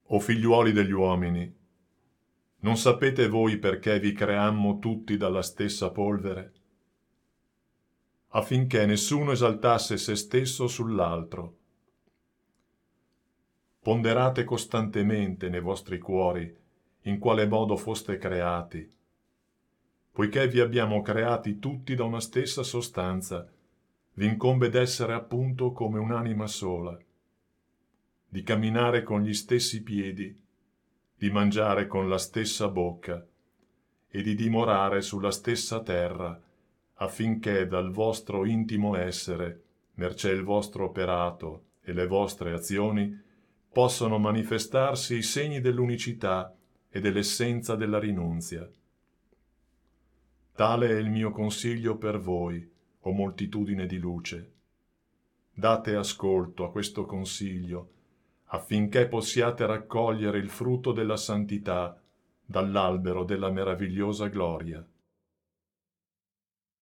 O figliuoli degli uomini, non sapete voi perché vi creammo tutti dalla stessa polvere? Affinché nessuno esaltasse se stesso sull'altro. Ponderate costantemente nei vostri cuori in quale modo foste creati, poiché vi abbiamo creati tutti da una stessa sostanza, vi incombe d'essere appunto come un'anima sola, di camminare con gli stessi piedi, di mangiare con la stessa bocca e di dimorare sulla stessa terra, affinché dal vostro intimo essere, mercé il vostro operato e le vostre azioni, possano manifestarsi i segni dell'unicità e dell'essenza della rinunzia. Tale è il mio consiglio per voi, o moltitudine di luce. Date ascolto a questo consiglio, affinché possiate raccogliere il frutto della santità dall'albero della meravigliosa gloria.